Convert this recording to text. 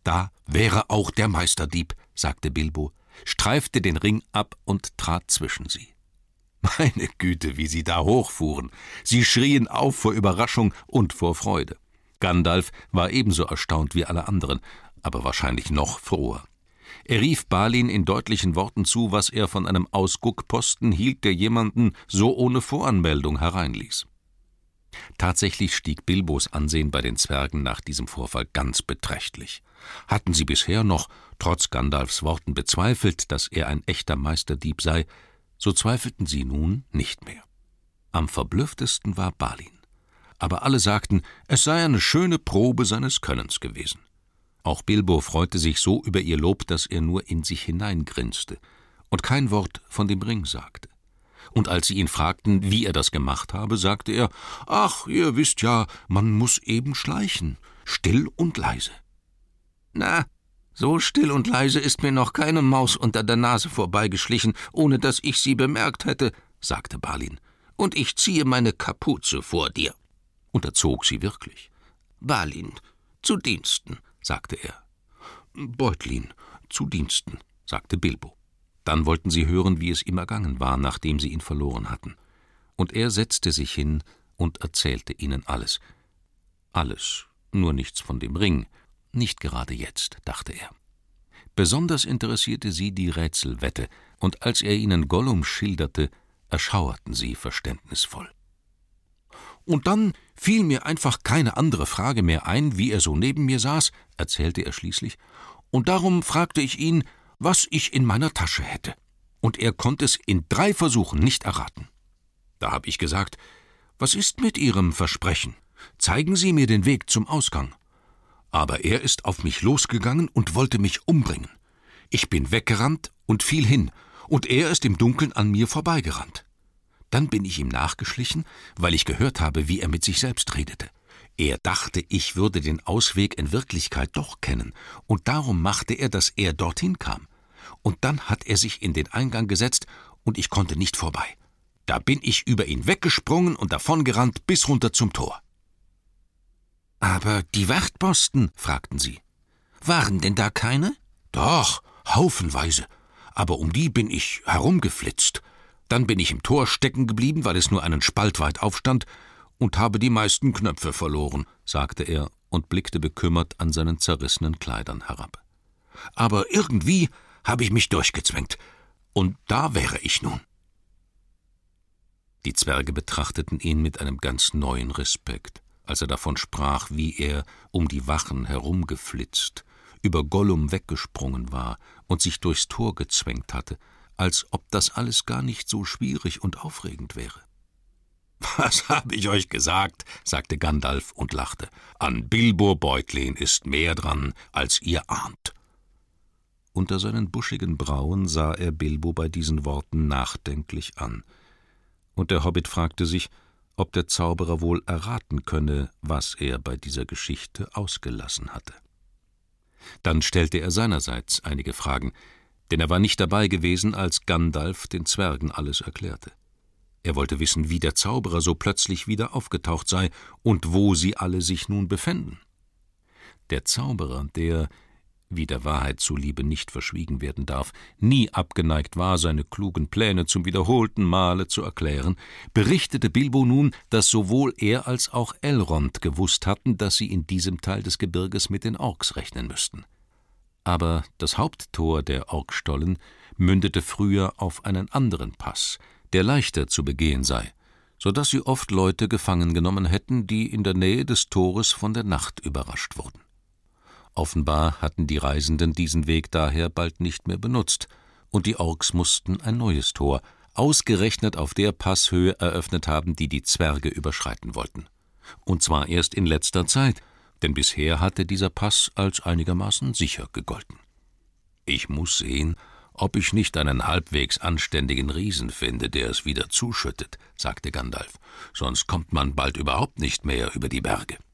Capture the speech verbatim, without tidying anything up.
»Da wäre auch der Meisterdieb«, sagte Bilbo, streifte den Ring ab und trat zwischen sie. Meine Güte, wie sie da hochfuhren! Sie schrien auf vor Überraschung und vor Freude. Gandalf war ebenso erstaunt wie alle anderen, aber wahrscheinlich noch froher. Er rief Balin in deutlichen Worten zu, was er von einem Ausguckposten hielt, der jemanden so ohne Voranmeldung hereinließ. Tatsächlich stieg Bilbos Ansehen bei den Zwergen nach diesem Vorfall ganz beträchtlich. Hatten sie bisher noch, trotz Gandalfs Worten, bezweifelt, dass er ein echter Meisterdieb sei, so zweifelten sie nun nicht mehr. Am verblüfftesten war Balin. Aber alle sagten, es sei eine schöne Probe seines Könnens gewesen. Auch Bilbo freute sich so über ihr Lob, dass er nur in sich hineingrinste und kein Wort von dem Ring sagte. Und als sie ihn fragten, wie er das gemacht habe, sagte er, »Ach, ihr wisst ja, man muss eben schleichen, still und leise.« »Na, so still und leise ist mir noch keine Maus unter der Nase vorbeigeschlichen, ohne dass ich sie bemerkt hätte«, sagte Balin, »und ich ziehe meine Kapuze vor dir.« Und er zog sie wirklich. »Balin, zu Diensten«, sagte er. »Beutlin, zu Diensten«, sagte Bilbo. Dann wollten sie hören, wie es ihm ergangen war, nachdem sie ihn verloren hatten. Und er setzte sich hin und erzählte ihnen alles. Alles, nur nichts von dem Ring. Nicht gerade jetzt, dachte er. Besonders interessierte sie die Rätselwette, und als er ihnen Gollum schilderte, erschauerten sie verständnisvoll. »Und dann fiel mir einfach keine andere Frage mehr ein, wie er so neben mir saß«, erzählte er schließlich, »und darum fragte ich ihn, was ich in meiner Tasche hätte. Und er konnte es in drei Versuchen nicht erraten. Da habe ich gesagt, was ist mit Ihrem Versprechen? Zeigen Sie mir den Weg zum Ausgang. Aber er ist auf mich losgegangen und wollte mich umbringen. Ich bin weggerannt und fiel hin, und er ist im Dunkeln an mir vorbeigerannt. Dann bin ich ihm nachgeschlichen, weil ich gehört habe, wie er mit sich selbst redete. Er dachte, ich würde den Ausweg in Wirklichkeit doch kennen, und darum machte er, dass er dorthin kam. Und dann hat er sich in den Eingang gesetzt, und ich konnte nicht vorbei. Da bin ich über ihn weggesprungen und davongerannt bis runter zum Tor.« »Aber die Wachtposten?«, fragten sie. »Waren denn da keine?« »Doch, haufenweise. Aber um die bin ich herumgeflitzt. Dann bin ich im Tor stecken geblieben, weil es nur einen Spalt weit aufstand, und habe die meisten Knöpfe verloren«, sagte er und blickte bekümmert an seinen zerrissenen Kleidern herab. »Aber irgendwie habe ich mich durchgezwängt, und da wäre ich nun.« Die Zwerge betrachteten ihn mit einem ganz neuen Respekt, als er davon sprach, wie er um die Wachen herumgeflitzt, über Gollum weggesprungen war und sich durchs Tor gezwängt hatte, als ob das alles gar nicht so schwierig und aufregend wäre. »Was habe ich euch gesagt?«, sagte Gandalf und lachte. »An Bilbo Beutlin ist mehr dran, als ihr ahnt.« Unter seinen buschigen Brauen sah er Bilbo bei diesen Worten nachdenklich an, und der Hobbit fragte sich, ob der Zauberer wohl erraten könne, was er bei dieser Geschichte ausgelassen hatte. Dann stellte er seinerseits einige Fragen, denn er war nicht dabei gewesen, als Gandalf den Zwergen alles erklärte. Er wollte wissen, wie der Zauberer so plötzlich wieder aufgetaucht sei und wo sie alle sich nun befänden. Der Zauberer, der, wie der Wahrheit zuliebe nicht verschwiegen werden darf, nie abgeneigt war, seine klugen Pläne zum wiederholten Male zu erklären, berichtete Bilbo nun, dass sowohl er als auch Elrond gewusst hatten, dass sie in diesem Teil des Gebirges mit den Orks rechnen müssten. Aber das Haupttor der Orkstollen mündete früher auf einen anderen Pass, der leichter zu begehen sei, so dass sie oft Leute gefangen genommen hätten, die in der Nähe des Tores von der Nacht überrascht wurden. Offenbar hatten die Reisenden diesen Weg daher bald nicht mehr benutzt, und die Orks mussten ein neues Tor, ausgerechnet auf der Passhöhe, eröffnet haben, die die Zwerge überschreiten wollten. Und zwar erst in letzter Zeit, denn bisher hatte dieser Pass als einigermaßen sicher gegolten. »Ich muss sehen, ob ich nicht einen halbwegs anständigen Riesen finde, der es wieder zuschüttet«, sagte Gandalf, »sonst kommt man bald überhaupt nicht mehr über die Berge.«